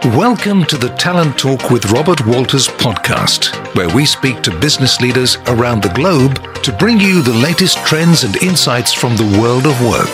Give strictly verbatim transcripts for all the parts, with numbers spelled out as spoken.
Welcome to the Talent Talk with Robert Walters podcast, where we speak to business leaders around the globe to bring you the latest trends and insights from the world of work.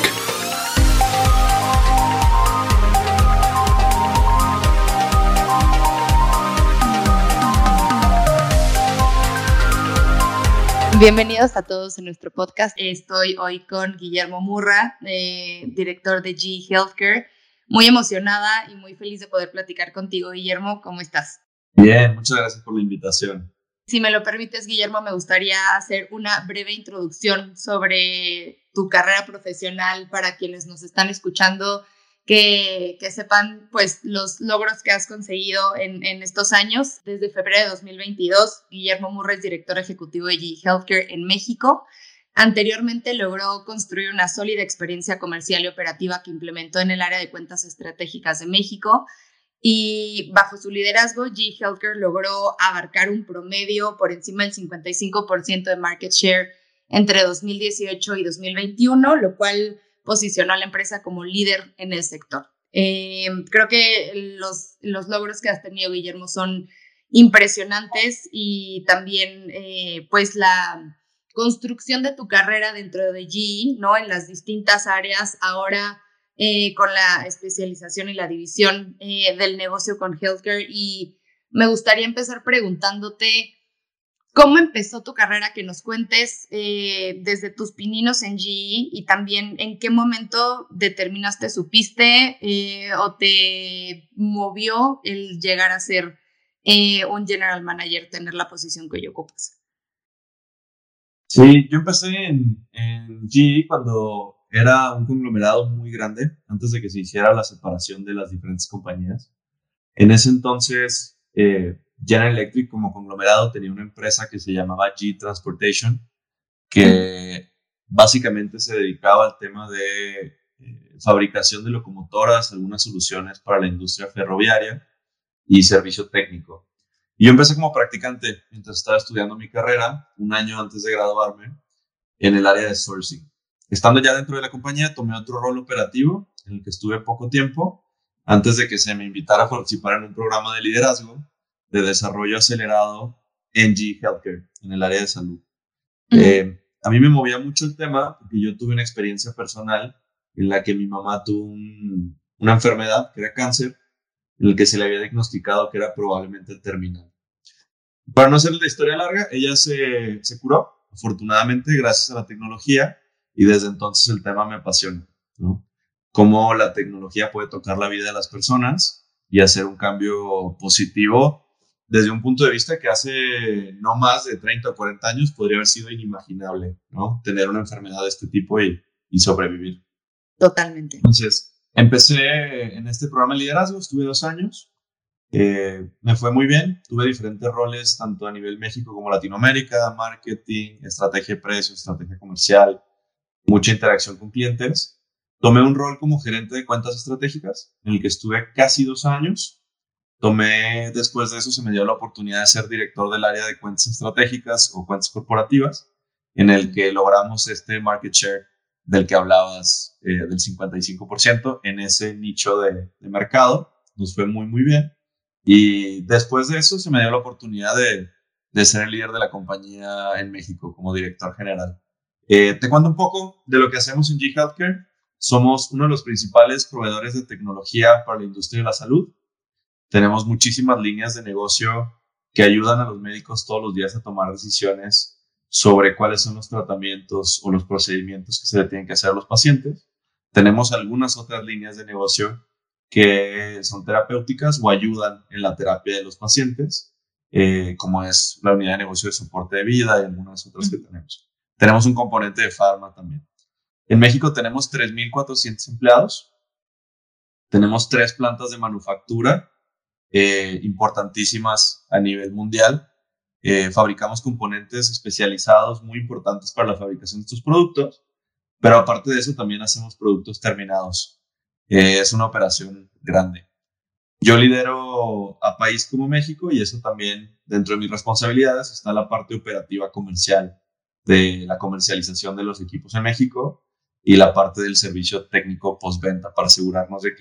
Bienvenidos a todos en nuestro podcast. Estoy hoy con Guillermo Murra, eh, director de G E Healthcare. Muy emocionada y muy feliz de poder platicar contigo, Guillermo. ¿Cómo estás? Bien, muchas gracias por la invitación. Si me lo permites, Guillermo, me gustaría hacer una breve introducción sobre tu carrera profesional para quienes nos están escuchando, que, que sepan pues, los logros que has conseguido en, en estos años. Desde febrero de dos mil veintidós, Guillermo Murra es director ejecutivo de G E Healthcare en México. Anteriormente logró construir una sólida experiencia comercial y operativa que implementó en el área de cuentas estratégicas de México, y bajo su liderazgo G E Healthcare logró abarcar un promedio por encima del cincuenta y cinco por ciento de market share entre dos mil dieciocho y dos mil veintiuno, lo cual posicionó a la empresa como líder en el sector. Eh, creo que los, los logros que has tenido, Guillermo, son impresionantes, y también eh, pues la construcción de tu carrera dentro de G E, ¿no? En las distintas áreas, ahora eh, con la especialización y la división eh, del negocio con Healthcare. Y me gustaría empezar preguntándote cómo empezó tu carrera, que nos cuentes eh, desde tus pininos en G E, y también en qué momento determinaste, supiste eh, o te movió el llegar a ser eh, un general manager, tener la posición que hoy ocupas. Sí, yo empecé en, en G E cuando era un conglomerado muy grande, antes de que se hiciera la separación de las diferentes compañías. En ese entonces, eh, General Electric como conglomerado tenía una empresa que se llamaba G E Transportation, que básicamente se dedicaba al tema de eh, fabricación de locomotoras, algunas soluciones para la industria ferroviaria y servicio técnico. Y yo empecé como practicante mientras estaba estudiando mi carrera, un año antes de graduarme, en el área de sourcing. Estando ya dentro de la compañía, tomé otro rol operativo en el que estuve poco tiempo, antes de que se me invitara a participar en un programa de liderazgo de desarrollo acelerado en G E Healthcare, en el área de salud. Uh-huh. Eh, a mí me movía mucho el tema porque yo tuve una experiencia personal en la que mi mamá tuvo un, una enfermedad que era cáncer, en el que se le había diagnosticado que era probablemente terminal. Para no hacer la historia larga, ella se, se curó, afortunadamente, gracias a la tecnología, y desde entonces el tema me apasiona, ¿no? Cómo la tecnología puede tocar la vida de las personas y hacer un cambio positivo desde un punto de vista que hace no más de treinta o cuarenta años podría haber sido inimaginable, ¿no? Tener una enfermedad de este tipo y, y sobrevivir. Totalmente. Entonces, empecé en este programa de liderazgo, estuve dos años. Eh, me fue muy bien, tuve diferentes roles tanto a nivel México como Latinoamérica, marketing, estrategia de precios, estrategia comercial, mucha interacción con clientes. Tomé un rol como gerente de cuentas estratégicas, en el que estuve casi dos años. Tomé, después de eso se me dio la oportunidad de ser director del área de cuentas estratégicas o cuentas corporativas, en el que logramos este market share del que hablabas, eh, del cincuenta y cinco por ciento en ese nicho de, de mercado. Nos fue muy, muy bien. Y después de eso se me dio la oportunidad de, de ser el líder de la compañía en México como director general. Eh, te cuento un poco de lo que hacemos en G E Healthcare. Somos uno de los principales proveedores de tecnología para la industria de la salud. Tenemos muchísimas líneas de negocio que ayudan a los médicos todos los días a tomar decisiones sobre cuáles son los tratamientos o los procedimientos que se le tienen que hacer a los pacientes. Tenemos algunas otras líneas de negocio que son terapéuticas o ayudan en la terapia de los pacientes, eh, como es la unidad de negocio de soporte de vida y algunas otras que tenemos. Tenemos un componente de farma también. En México tenemos tres mil cuatrocientos empleados. Tenemos tres plantas de manufactura eh, importantísimas a nivel mundial. Eh, fabricamos componentes especializados muy importantes para la fabricación de estos productos, pero aparte de eso también hacemos productos terminados. Eh, es una operación grande. Yo lidero a país como México, y eso también, dentro de mis responsabilidades, está la parte operativa comercial de la comercialización de los equipos en México y la parte del servicio técnico postventa para asegurarnos de que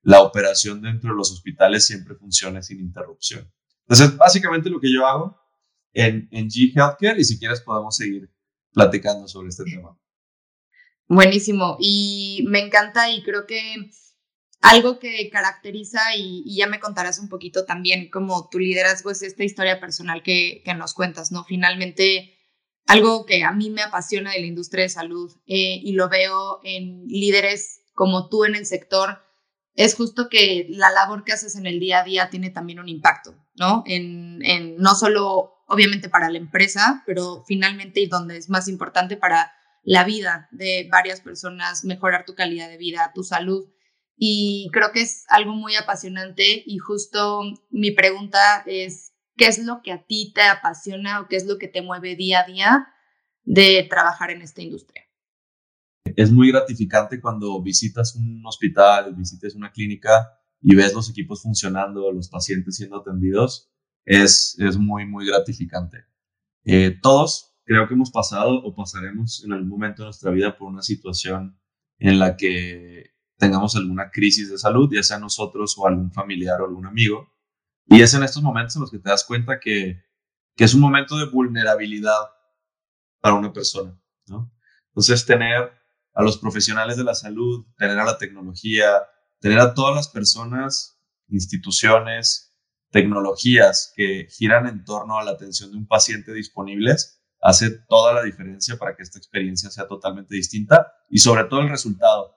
la operación dentro de los hospitales siempre funcione sin interrupción. Entonces, básicamente lo que yo hago en, en G Healthcare, y si quieres podemos seguir platicando sobre este tema. Buenísimo, y me encanta, y creo que algo que caracteriza, y, y ya me contarás un poquito también como tu liderazgo, es esta historia personal que, que nos cuentas, ¿no? Finalmente, algo que a mí me apasiona de la industria de salud eh, y lo veo en líderes como tú en el sector, es justo que la labor que haces en el día a día tiene también un impacto, ¿no? En, en no solo, obviamente, para la empresa, pero finalmente, y donde es más importante, para la vida de varias personas, mejorar tu calidad de vida, tu salud. Y creo que es algo muy apasionante, y justo mi pregunta es, ¿qué es lo que a ti te apasiona o qué es lo que te mueve día a día de trabajar en esta industria? Es muy gratificante cuando visitas un hospital, visites una clínica y ves los equipos funcionando, los pacientes siendo atendidos. Es, es muy, muy gratificante. Eh, todos creo que hemos pasado o pasaremos en algún momento de nuestra vida por una situación en la que tengamos alguna crisis de salud, ya sea nosotros o algún familiar o algún amigo. Y es en estos momentos en los que te das cuenta que, que es un momento de vulnerabilidad para una persona, ¿no? Entonces, tener a los profesionales de la salud, tener a la tecnología, tener a todas las personas, instituciones, tecnologías que giran en torno a la atención de un paciente disponibles, hace toda la diferencia para que esta experiencia sea totalmente distinta y sobre todo el resultado.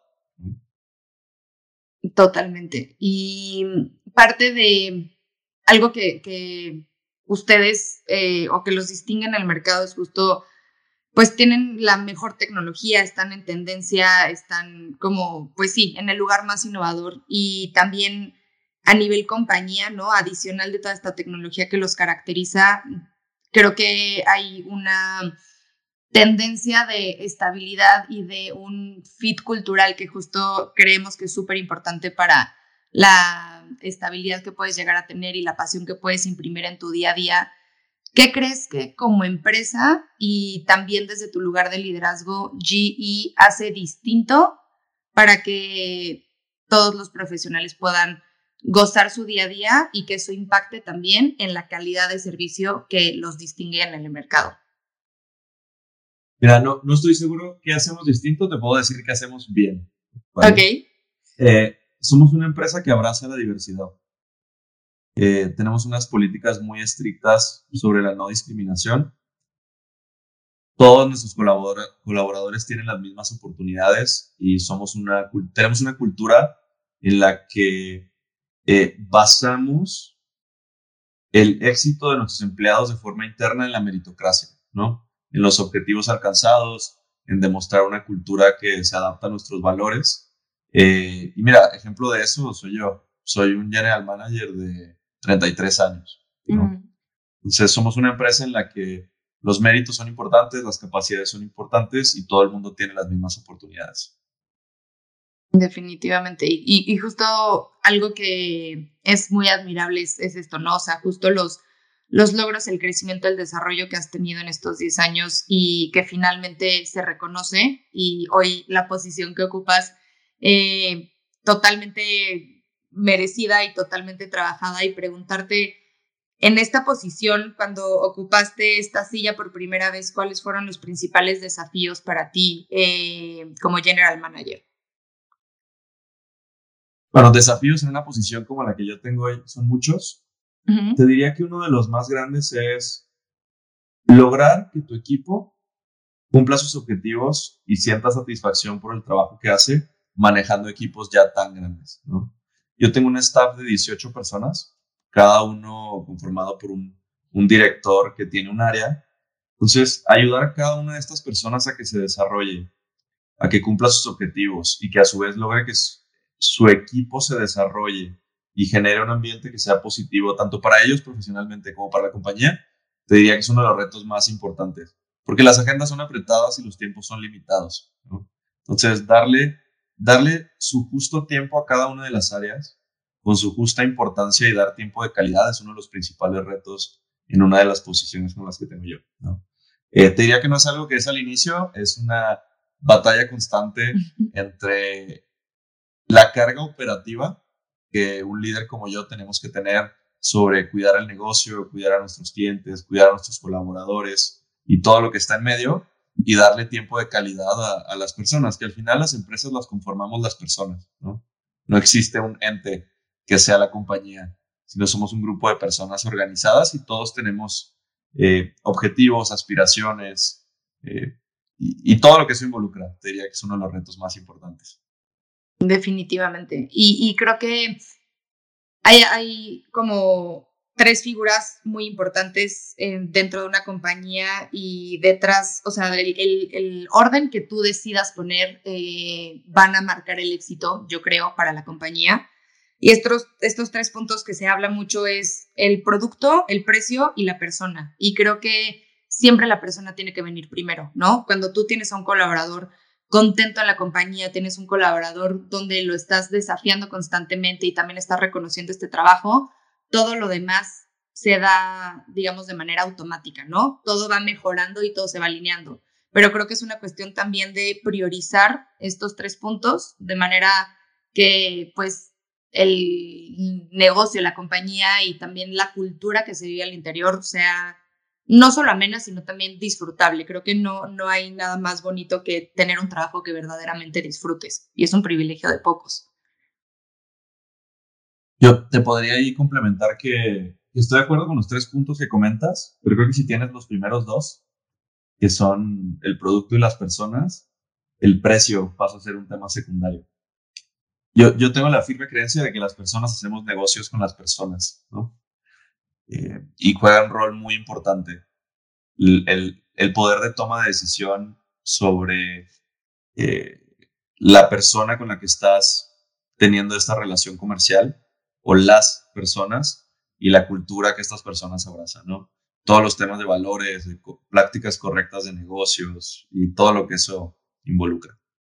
Totalmente. Y parte de algo que, que ustedes eh, o que los distingue en el mercado es justo, pues tienen la mejor tecnología, están en tendencia, están como, pues sí, en el lugar más innovador, y también a nivel compañía, ¿no? Adicional de toda esta tecnología que los caracteriza, creo que hay una tendencia de estabilidad y de un fit cultural que justo creemos que es súper importante para la estabilidad que puedes llegar a tener y la pasión que puedes imprimir en tu día a día. ¿Qué crees que como empresa y también desde tu lugar de liderazgo G E hace distinto para que todos los profesionales puedan gozar su día a día y que eso impacte también en la calidad de servicio que los distingue en el mercado? Mira, no, no estoy seguro qué hacemos distinto, te puedo decir qué hacemos bien. ¿Vale? Ok. Eh, somos una empresa que abraza la diversidad. Eh, tenemos unas políticas muy estrictas sobre la no discriminación. Todos nuestros colabora- colaboradores tienen las mismas oportunidades y somos una, tenemos una cultura en la que eh, basamos el éxito de nuestros empleados de forma interna en la meritocracia, ¿no? En los objetivos alcanzados, en demostrar una cultura que se adapta a nuestros valores. Eh, y mira, ejemplo de eso soy yo. Soy un general manager de treinta y tres años, ¿no? Mm. Entonces, somos una empresa en la que los méritos son importantes, las capacidades son importantes y todo el mundo tiene las mismas oportunidades. Definitivamente. Y, y justo algo que es muy admirable es, es esto, ¿no? O sea, justo los, los logros, el crecimiento, el desarrollo que has tenido en estos diez años y que finalmente se reconoce, y hoy la posición que ocupas eh, totalmente merecida y totalmente trabajada, y preguntarte, en esta posición, cuando ocupaste esta silla por primera vez, ¿cuáles fueron los principales desafíos para ti eh, como general manager? Bueno, desafíos en una posición como la que yo tengo hoy son muchos. Uh-huh. Te diría que uno de los más grandes es lograr que tu equipo cumpla sus objetivos y sienta satisfacción por el trabajo que hace manejando equipos ya tan grandes, ¿no? Yo tengo un staff de dieciocho personas, cada uno conformado por un, un director que tiene un área. Entonces, ayudar a cada una de estas personas a que se desarrolle, a que cumpla sus objetivos y que a su vez logre que su equipo se desarrolle y genere un ambiente que sea positivo tanto para ellos profesionalmente como para la compañía, te diría que es uno de los retos más importantes, porque las agendas son apretadas y los tiempos son limitados, ¿no? Entonces, darle, darle su justo tiempo a cada una de las áreas con su justa importancia y dar tiempo de calidad es uno de los principales retos en una de las posiciones con las que tengo yo, ¿no? Eh, te diría que no es algo que es al inicio, es una batalla constante entre la carga operativa que un líder como yo tenemos que tener sobre cuidar el negocio, cuidar a nuestros clientes, cuidar a nuestros colaboradores y todo lo que está en medio, y darle tiempo de calidad a, a las personas, que al final las empresas las conformamos las personas, ¿no? No existe un ente que sea la compañía, sino somos un grupo de personas organizadas y todos tenemos eh, objetivos, aspiraciones eh, y, y todo lo que eso involucra. Te diría que es uno de los retos más importantes. Definitivamente. Y, y creo que hay, hay como tres figuras muy importantes eh, dentro de una compañía y detrás, o sea, el, el, el orden que tú decidas poner eh, van a marcar el éxito, yo creo, para la compañía. Y estos, estos tres puntos que se habla mucho es el producto, el precio y la persona. Y creo que siempre la persona tiene que venir primero, ¿no? Cuando tú tienes a un colaborador contento en la compañía, tienes un colaborador donde lo estás desafiando constantemente y también estás reconociendo este trabajo, todo lo demás se da, digamos, de manera automática, ¿no? Todo va mejorando y todo se va alineando. Pero creo que es una cuestión también de priorizar estos tres puntos de manera que, pues, el negocio, la compañía y también la cultura que se vive al interior sea no solo amena, sino también disfrutable. Creo que no, no hay nada más bonito que tener un trabajo que verdaderamente disfrutes, y es un privilegio de pocos. Yo te podría ahí complementar que estoy de acuerdo con los tres puntos que comentas, pero creo que si tienes los primeros dos, que son el producto y las personas, el precio pasa a ser un tema secundario. Yo, yo tengo la firme creencia de que las personas hacemos negocios con las personas, ¿no? Eh, y juega un rol muy importante. El, el, el poder de toma de decisión sobre eh, la persona con la que estás teniendo esta relación comercial o las personas y la cultura que estas personas abrazan, ¿no? Todos los temas de valores, de co- prácticas correctas de negocios y todo lo que eso involucra.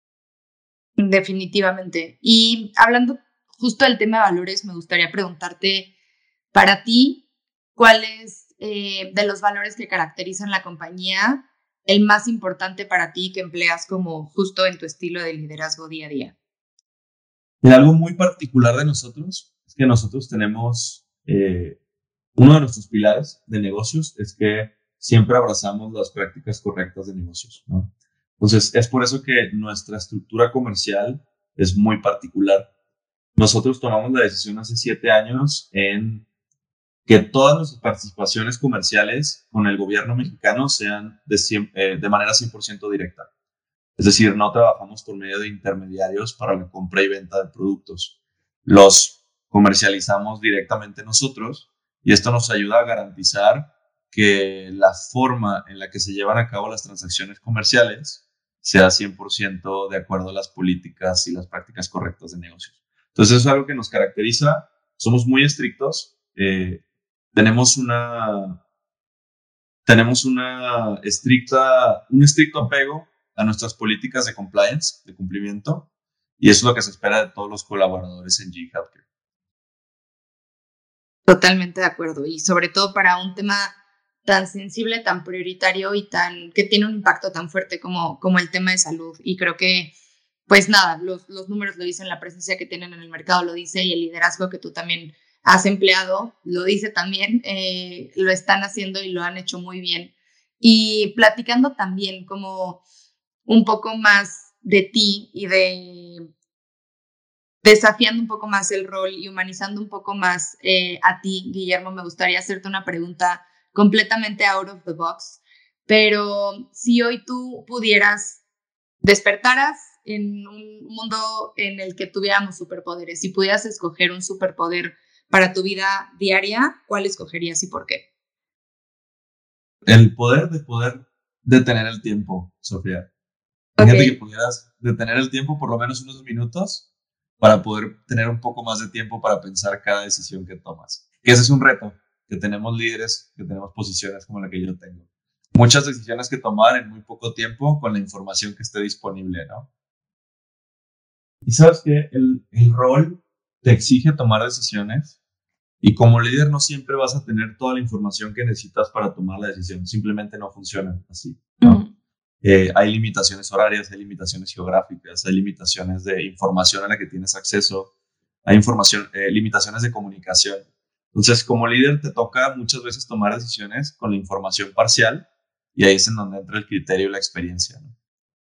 Definitivamente. Y hablando justo del tema de valores, me gustaría preguntarte, para ti, ¿cuál es eh, de los valores que caracterizan la compañía el más importante para ti que empleas como justo en tu estilo de liderazgo día a día? Y algo muy particular de nosotros es que nosotros tenemos eh, uno de nuestros pilares de negocios es que siempre abrazamos las prácticas correctas de negocios, ¿no? Entonces, es por eso que nuestra estructura comercial es muy particular. Nosotros tomamos la decisión hace siete años en que todas nuestras participaciones comerciales con el gobierno mexicano sean de, cien, eh, de manera cien por ciento directa. Es decir, no trabajamos por medio de intermediarios para la compra y venta de productos. Los comercializamos directamente nosotros y esto nos ayuda a garantizar que la forma en la que se llevan a cabo las transacciones comerciales sea cien por ciento de acuerdo a las políticas y las prácticas correctas de negocios. Entonces, eso es algo que nos caracteriza. Somos muy estrictos. Eh, tenemos una, tenemos una estricta, un estricto apego a nuestras políticas de compliance, de cumplimiento, y eso es lo que se espera de todos los colaboradores en G E Healthcare. Totalmente de acuerdo. Y sobre todo para un tema tan sensible, tan prioritario y tan que tiene un impacto tan fuerte como, como el tema de salud. Y creo que, pues nada, los, los números lo dicen, la presencia que tienen en el mercado lo dice, y el liderazgo que tú también has empleado lo dice también. Eh, lo están haciendo y lo han hecho muy bien. Y platicando también como un poco más de ti y de desafiando un poco más el rol y humanizando un poco más eh, a ti, Guillermo, me gustaría hacerte una pregunta completamente out of the box, pero si hoy tú pudieras, despertaras en un mundo en el que tuviéramos superpoderes, si pudieras escoger un superpoder para tu vida diaria, ¿cuál escogerías y por qué? El poder de poder detener el tiempo, Sofía. Fíjate Okay. que pudieras detener el tiempo por lo menos unos minutos para poder tener un poco más de tiempo para pensar cada decisión que tomas. Que ese es un reto, que tenemos líderes, que tenemos posiciones como la que yo tengo. Muchas decisiones que tomar en muy poco tiempo con la información que esté disponible, ¿no? Y sabes que el, el rol te exige tomar decisiones y como líder no siempre vas a tener toda la información que necesitas para tomar la decisión. Simplemente no funciona así, ¿no? Mm. Eh, hay limitaciones horarias, hay limitaciones geográficas, hay limitaciones de información a la que tienes acceso, hay información, eh, limitaciones de comunicación. Entonces, como líder te toca muchas veces tomar decisiones con la información parcial y ahí es en donde entra el criterio y la experiencia, ¿no?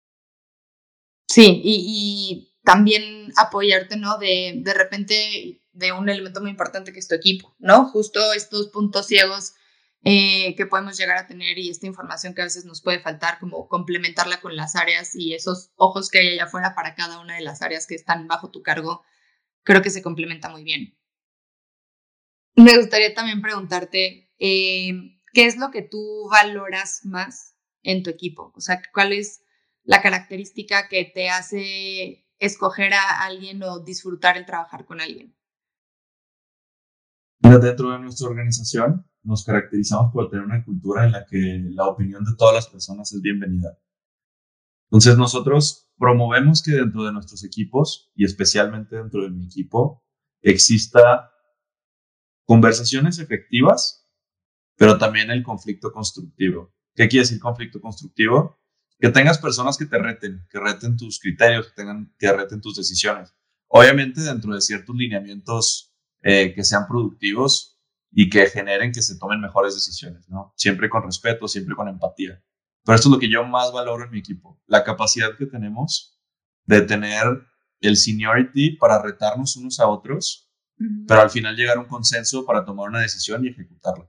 Sí, y, y también apoyarte, ¿no? De, de repente de un elemento muy importante que es tu equipo, ¿no? Justo estos puntos ciegos eh, que podemos llegar a tener y esta información que a veces nos puede faltar, como complementarla con las áreas y esos ojos que hay allá afuera para cada una de las áreas que están bajo tu cargo, creo que se complementa muy bien. Me gustaría también preguntarte, eh, ¿qué es lo que tú valoras más en tu equipo? O sea, ¿cuál es la característica que te hace escoger a alguien o disfrutar el trabajar con alguien? Mira, dentro de nuestra organización nos caracterizamos por tener una cultura en la que la opinión de todas las personas es bienvenida. Entonces nosotros promovemos que dentro de nuestros equipos y especialmente dentro de mi equipo exista conversaciones efectivas, pero también el conflicto constructivo. ¿Qué quiere decir conflicto constructivo? Que tengas personas que te reten, que reten tus criterios, que, tengan, que reten tus decisiones. Obviamente dentro de ciertos lineamientos eh, que sean productivos y que generen que se tomen mejores decisiones, ¿no? Siempre con respeto, siempre con empatía. Pero esto es lo que yo más valoro en mi equipo, la capacidad que tenemos de tener el seniority para retarnos unos a otros, uh-huh. pero al final llegar a un consenso para tomar una decisión y ejecutarla.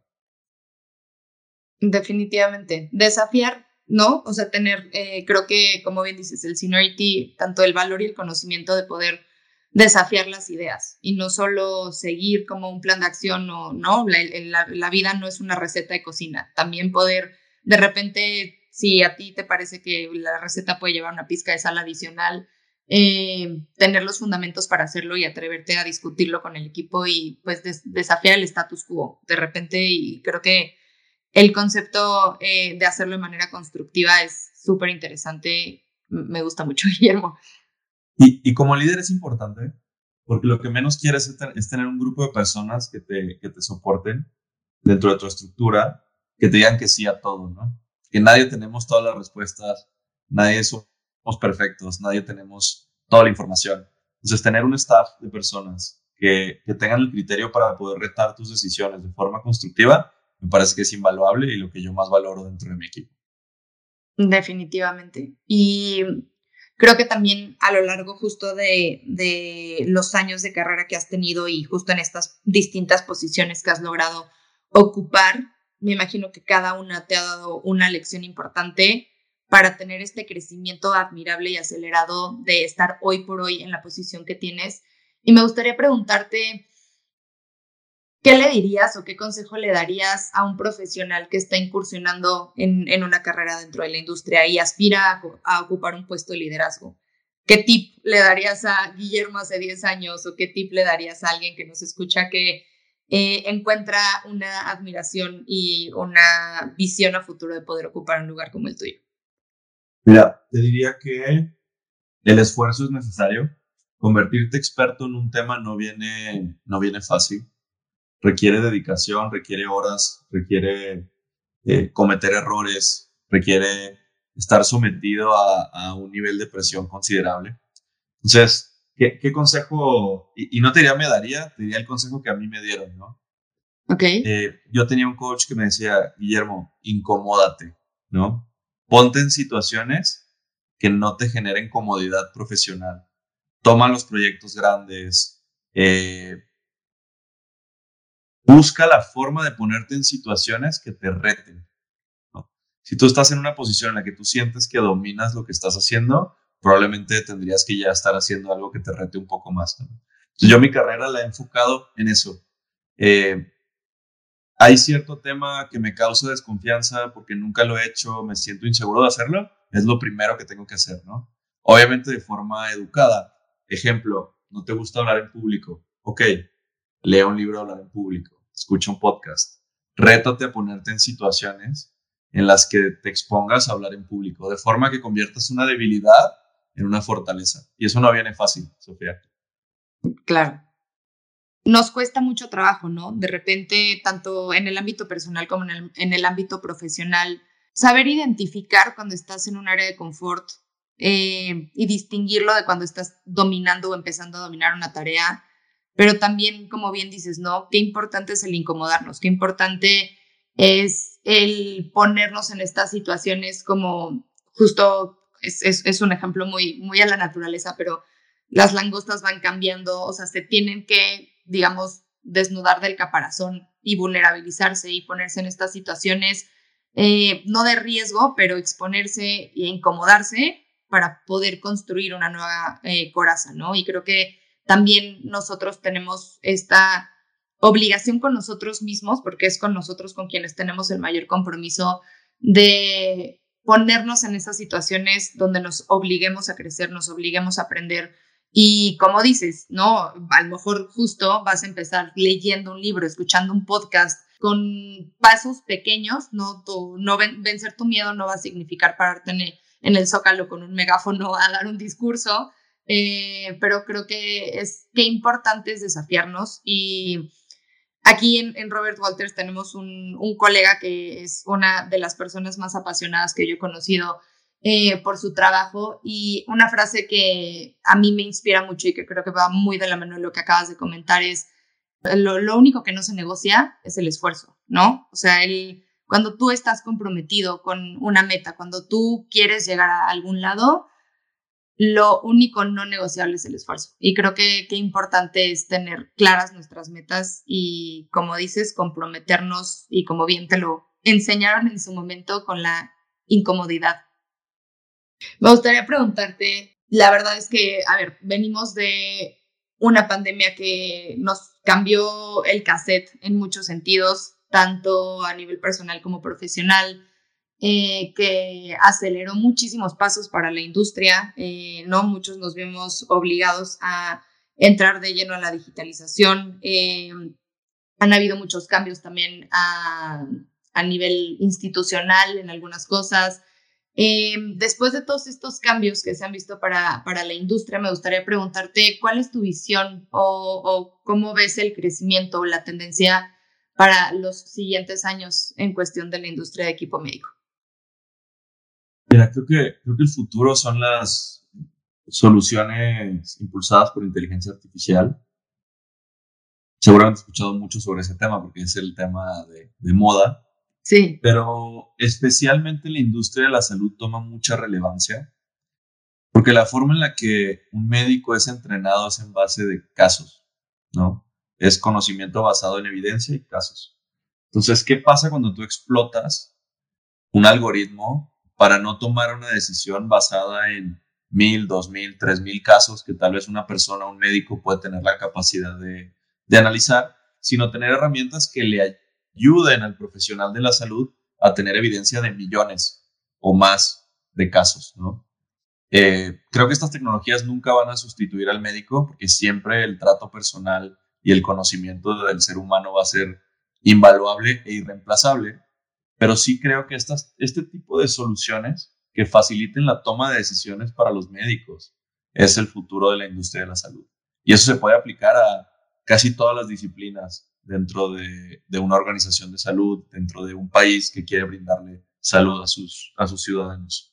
Definitivamente. Desafiar, ¿no? O sea, tener, eh, creo que, como bien dices, el seniority, tanto el valor y el conocimiento de poder desafiar las ideas y no solo seguir como un plan de acción o no, la, la, la vida no es una receta de cocina. También poder, de repente, si a ti te parece que la receta puede llevar una pizca de sal adicional, eh, tener los fundamentos para hacerlo y atreverte a discutirlo con el equipo y pues des, desafiar el status quo de repente. Y creo que el concepto eh, de hacerlo de manera constructiva es súper interesante. Me gusta mucho, Guillermo. Y, y como líder es importante, porque lo que menos quieres es, es tener un grupo de personas que te, que te soporten dentro de tu estructura, que te digan que sí a todo, ¿no? Que nadie tenemos todas las respuestas, nadie somos perfectos, nadie tenemos toda la información. Entonces, tener un staff de personas que, que tengan el criterio para poder retar tus decisiones de forma constructiva, me parece que es invaluable y lo que yo más valoro dentro de mi equipo. Definitivamente. Y creo que también a lo largo justo de, de los años de carrera que has tenido y justo en estas distintas posiciones que has logrado ocupar, me imagino que cada una te ha dado una lección importante para tener este crecimiento admirable y acelerado de estar hoy por hoy en la posición que tienes. Y me gustaría preguntarte, ¿qué le dirías o qué consejo le darías a un profesional que está incursionando en, en una carrera dentro de la industria y aspira a, a ocupar un puesto de liderazgo? ¿Qué tip le darías a Guillermo hace diez años o qué tip le darías a alguien que nos escucha que eh, encuentra una admiración y una visión a futuro de poder ocupar un lugar como el tuyo? Mira, te diría que el esfuerzo es necesario. Convertirte experto en un tema no viene, no viene fácil. Requiere dedicación, requiere horas, requiere eh, cometer errores, requiere estar sometido a, a un nivel de presión considerable. Entonces, ¿qué, qué consejo? Y, y no te diría me daría, te diría el consejo que a mí me dieron, ¿no? Ok. Eh, yo tenía un coach que me decía, Guillermo, incomódate, ¿no? Ponte en situaciones que no te generen comodidad profesional. Toma los proyectos grandes, eh, busca la forma de ponerte en situaciones que te reten, ¿no? Si tú estás en una posición en la que tú sientes que dominas lo que estás haciendo, probablemente tendrías que ya estar haciendo algo que te rete un poco más, ¿no? Entonces, yo mi carrera la he enfocado en eso. Eh, hay cierto tema que me causa desconfianza porque nunca lo he hecho, me siento inseguro de hacerlo, es lo primero que tengo que hacer, ¿no? Obviamente de forma educada. Ejemplo, no te gusta hablar en público. Ok, lee un libro de hablar en público, escucha un podcast. Rétate a ponerte en situaciones en las que te expongas a hablar en público, de forma que conviertas una debilidad en una fortaleza. Y eso no viene fácil, Sofía. Claro. Nos cuesta mucho trabajo, ¿no? De repente, tanto en el ámbito personal como en el, en el ámbito profesional, saber identificar cuando estás en un área de confort eh, y distinguirlo de cuando estás dominando o empezando a dominar una tarea pero también, como bien dices, ¿no? Qué importante es el incomodarnos, qué importante es el ponernos en estas situaciones como justo, es, es, es un ejemplo muy, muy a la naturaleza, pero las langostas van cambiando, o sea, se tienen que, digamos, desnudar del caparazón y vulnerabilizarse y ponerse en estas situaciones, eh, no de riesgo, pero exponerse e incomodarse para poder construir una nueva eh, coraza, ¿no? Y creo que también nosotros tenemos esta obligación con nosotros mismos, porque es con nosotros con quienes tenemos el mayor compromiso de ponernos en esas situaciones donde nos obliguemos a crecer, nos obliguemos a aprender. Y como dices, ¿no? A lo mejor justo vas a empezar leyendo un libro, escuchando un podcast con pasos pequeños, no, tu, no ven, vencer tu miedo no va a significar pararte en el, en el zócalo con un megáfono a dar un discurso, eh, pero creo que es que importante es desafiarnos. Y aquí en, en Robert Walters tenemos un, un colega que es una de las personas más apasionadas que yo he conocido eh, por su trabajo, y una frase que a mí me inspira mucho y que creo que va muy de la mano de lo que acabas de comentar es: lo, lo único que no se negocia es el esfuerzo, ¿no? O sea, el, cuando tú estás comprometido con una meta, cuando tú quieres llegar a algún lado, lo único no negociable es el esfuerzo. Y creo que qué importante es tener claras nuestras metas y, como dices, comprometernos, y como bien te lo enseñaron en su momento, con la incomodidad. Me gustaría preguntarte, la verdad es que, a ver, venimos de una pandemia que nos cambió el cassette en muchos sentidos, tanto a nivel personal como profesional, eh, que aceleró muchísimos pasos para la industria, eh, ¿no? Muchos nos vimos obligados a entrar de lleno a la digitalización. Eh, han habido muchos cambios también a, a nivel institucional en algunas cosas. Eh, después de todos estos cambios que se han visto para, para la industria, me gustaría preguntarte cuál es tu visión o, o cómo ves el crecimiento o la tendencia para los siguientes años en cuestión de la industria de equipo médico. Mira, creo que, creo que el futuro son las soluciones impulsadas por inteligencia artificial. Seguramente he escuchado mucho sobre ese tema porque es el tema de, de moda. Sí. Pero especialmente la industria de la salud toma mucha relevancia porque la forma en la que un médico es entrenado es en base de casos, ¿no? Es conocimiento basado en evidencia y casos. Entonces, ¿qué pasa cuando tú explotas un algoritmo para no tomar una decisión basada en mil, dos mil, tres mil casos que tal vez una persona, un médico puede tener la capacidad de, de analizar, sino tener herramientas que le ayuden al profesional de la salud a tener evidencia de millones o más de casos, ¿no? Eh, creo que estas tecnologías nunca van a sustituir al médico porque siempre el trato personal y el conocimiento del ser humano va a ser invaluable e irreemplazable, pero sí creo que estas, este tipo de soluciones que faciliten la toma de decisiones para los médicos es el futuro de la industria de la salud. Y eso se puede aplicar a casi todas las disciplinas dentro de, de una organización de salud, dentro de un país que quiere brindarle salud a sus, a sus ciudadanos.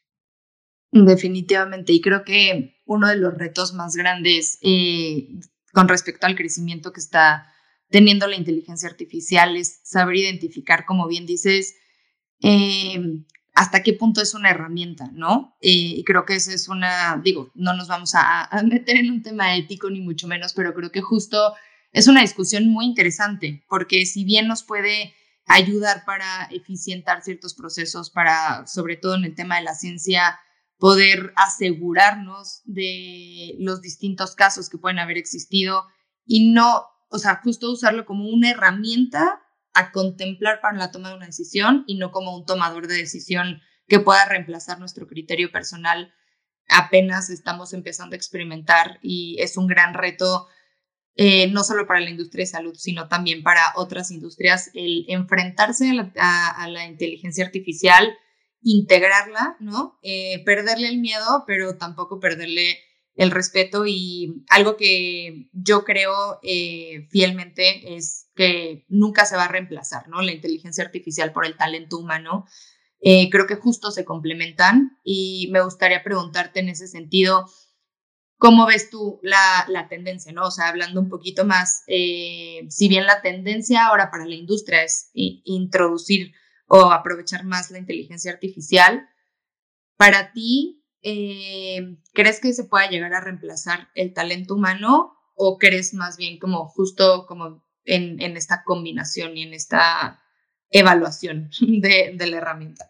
Definitivamente, y creo que uno de los retos más grandes eh, con respecto al crecimiento que está teniendo la inteligencia artificial es saber identificar, como bien dices, eh, hasta qué punto es una herramienta, ¿no? Eh, y creo que eso es una, digo, no nos vamos a, a meter en un tema ético ni mucho menos, pero creo que justo es una discusión muy interesante, porque si bien nos puede ayudar para eficientar ciertos procesos, para, sobre todo en el tema de la ciencia, poder asegurarnos de los distintos casos que pueden haber existido y no, o sea, justo usarlo como una herramienta a contemplar para la toma de una decisión y no como un tomador de decisión que pueda reemplazar nuestro criterio personal. Apenas estamos empezando a experimentar y es un gran reto, eh, no solo para la industria de salud, sino también para otras industrias, el enfrentarse a la, a, a la inteligencia artificial, integrarla, ¿no? Eh, perderle el miedo, pero tampoco perderle el respeto. Y algo que yo creo eh, fielmente es que nunca se va a reemplazar, ¿no? La inteligencia artificial por el talento humano. Eh, creo que justo se complementan y me gustaría preguntarte en ese sentido, ¿cómo ves tú la, la tendencia, ¿no? O sea, hablando un poquito más, eh, si bien la tendencia ahora para la industria es i- introducir o aprovechar más la inteligencia artificial, para ti, eh, ¿crees que se pueda llegar a reemplazar el talento humano o crees más bien como justo como en, en esta combinación y en esta evaluación de, de la herramienta?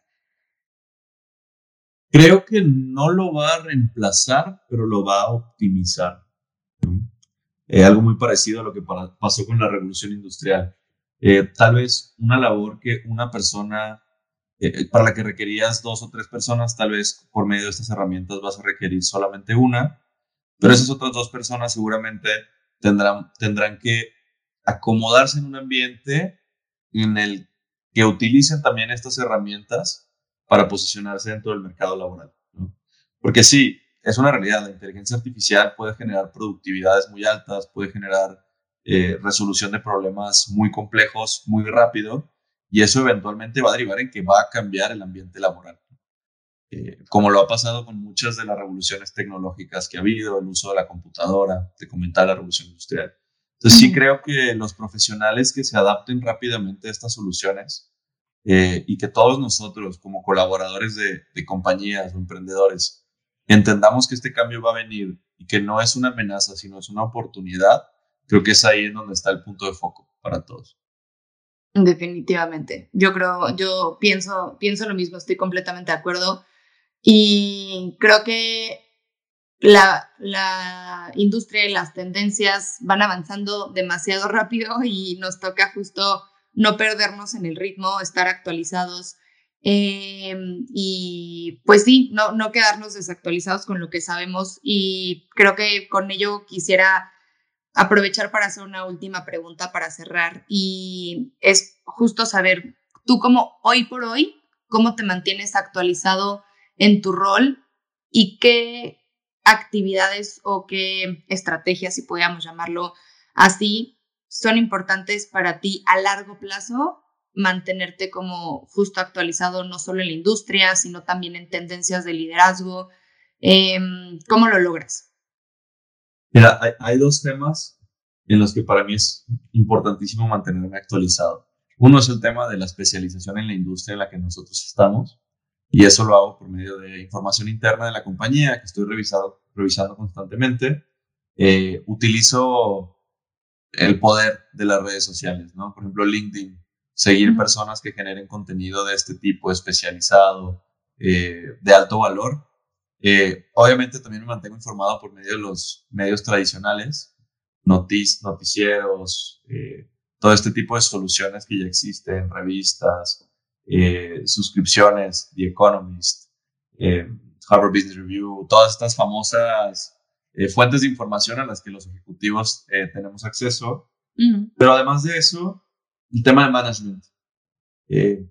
Creo que no lo va a reemplazar, pero lo va a optimizar. Eh, algo muy parecido a lo que para- pasó con la revolución industrial. Eh, tal vez una labor que una persona, eh, para la que requerías dos o tres personas, tal vez por medio de estas herramientas vas a requerir solamente una, pero esas otras dos personas seguramente tendrán, tendrán que acomodarse en un ambiente en el que utilicen también estas herramientas para posicionarse dentro del mercado laboral, ¿no? Porque sí, es una realidad, la inteligencia artificial puede generar productividades muy altas, puede generar eh, resolución de problemas muy complejos muy rápido, y eso eventualmente va a derivar en que va a cambiar el ambiente laboral. Eh, como lo ha pasado con muchas de las revoluciones tecnológicas que ha habido, el uso de la computadora, te comentaba la revolución industrial. Entonces sí creo que los profesionales que se adapten rápidamente a estas soluciones, eh, y que todos nosotros como colaboradores de, de compañías o emprendedores entendamos que este cambio va a venir y que no es una amenaza, sino es una oportunidad, creo que es ahí en donde está el punto de foco para todos. Definitivamente. Yo creo, yo pienso, pienso lo mismo, estoy completamente de acuerdo. Y creo que la, la industria y las tendencias van avanzando demasiado rápido y nos toca justo no perdernos en el ritmo, estar actualizados, eh, y pues sí, no, no quedarnos desactualizados con lo que sabemos. Y creo que con ello quisiera aprovechar para hacer una última pregunta para cerrar, y es justo saber, tú como hoy por hoy, ¿cómo te mantienes actualizado en tu rol y qué actividades o qué estrategias, si podríamos llamarlo así, son importantes para ti a largo plazo mantenerte como justo actualizado no solo en la industria, sino también en tendencias de liderazgo? Eh, ¿Cómo lo logras? Mira, hay, hay dos temas en los que para mí es importantísimo mantenerme actualizado. Uno es el tema de la especialización en la industria en la que nosotros estamos, y eso lo hago por medio de información interna de la compañía que estoy revisado, revisando constantemente. Eh, utilizo el poder de las redes sociales, ¿no? Por ejemplo, LinkedIn, seguir Ujú. personas que generen contenido de este tipo especializado, eh, de alto valor. Eh, obviamente también me mantengo informado por medio de los medios tradicionales, notic noticieros, eh, todo este tipo de soluciones que ya existen, revistas, eh, suscripciones, The Economist, eh, Harvard Business Review, todas estas famosas eh, fuentes de información a las que los ejecutivos eh, tenemos acceso. Ujú. Pero además de eso, el tema de management. Eh,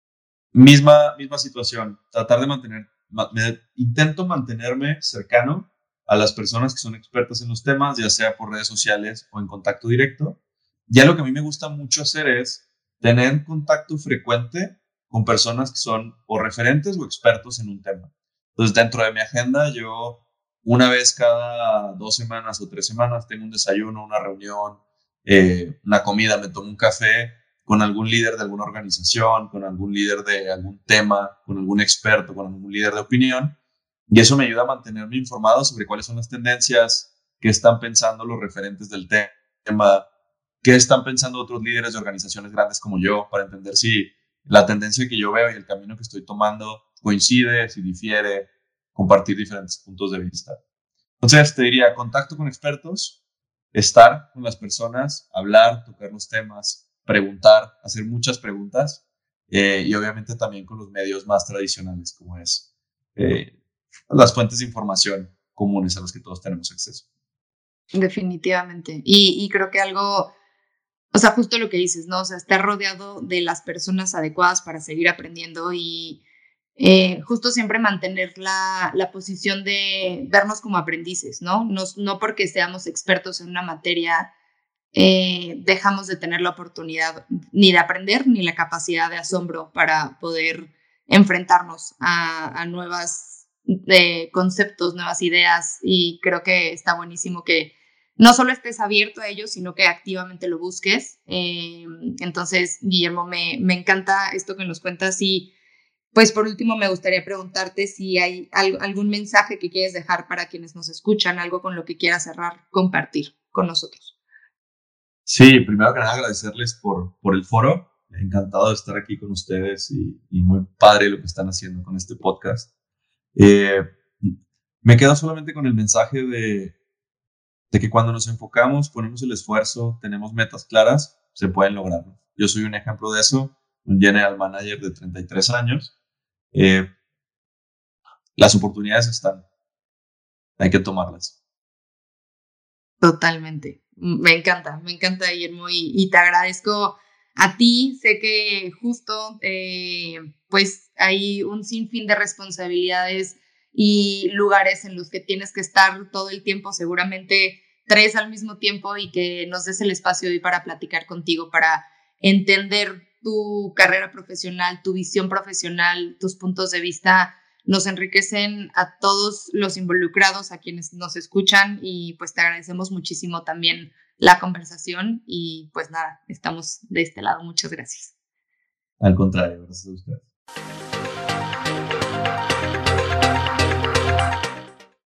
misma, misma situación, tratar de mantener, ma- me, intento mantenerme cercano a las personas que son expertas en los temas, ya sea por redes sociales o en contacto directo. Ya lo que a mí me gusta mucho hacer es tener contacto frecuente con personas que son o referentes o expertos en un tema. Entonces, dentro de mi agenda, yo una vez cada dos semanas o tres semanas tengo un desayuno, una reunión, eh, una comida, me tomo un café con algún líder de alguna organización, con algún líder de algún tema, con algún experto, con algún líder de opinión. Y eso me ayuda a mantenerme informado sobre cuáles son las tendencias, qué están pensando los referentes del tema, qué están pensando otros líderes de organizaciones grandes como yo, para entender si la tendencia que yo veo y el camino que estoy tomando coincide, si difiere, compartir diferentes puntos de vista. Entonces, te diría, contacto con expertos, estar con las personas, hablar, tocar los temas, preguntar, hacer muchas preguntas, eh, y obviamente también con los medios más tradicionales, como es eh, las fuentes de información comunes a las que todos tenemos acceso. Definitivamente. Y, y creo que algo, o sea, justo lo que dices, ¿no? O sea, estar rodeado de las personas adecuadas para seguir aprendiendo y eh, justo siempre mantener la, la posición de vernos como aprendices, ¿no? Nos, no porque seamos expertos en una materia, eh, dejamos de tener la oportunidad ni de aprender ni la capacidad de asombro para poder enfrentarnos a, a nuevas, de conceptos, nuevas ideas, y creo que está buenísimo que no solo estés abierto a ello, sino que activamente lo busques. Eh, entonces, Guillermo, me, me encanta esto que nos cuentas y pues por último me gustaría preguntarte si hay algo, algún mensaje que quieres dejar para quienes nos escuchan, algo con lo que quieras cerrar, compartir con nosotros. Sí, primero que nada agradecerles por, por el foro. Encantado de estar aquí con ustedes y, y muy padre lo que están haciendo con este podcast. Eh, me quedo solamente con el mensaje de, de que cuando nos enfocamos, ponemos el esfuerzo, tenemos metas claras, se pueden lograr. Yo soy un ejemplo de eso, un general manager de treinta y tres años. Eh, las oportunidades están, hay que tomarlas. Totalmente. Me encanta, me encanta, Guillermo, y, y te agradezco a ti. Sé que justo eh, pues hay un sinfín de responsabilidades y lugares en los que tienes que estar todo el tiempo, seguramente tres al mismo tiempo, y que nos des el espacio hoy para platicar contigo, para entender tu carrera profesional, tu visión profesional, tus puntos de vista. Nos enriquecen a todos los involucrados, a quienes nos escuchan, y pues te agradecemos muchísimo también la conversación y pues nada, estamos de este lado. Muchas gracias. Al contrario, gracias a ustedes.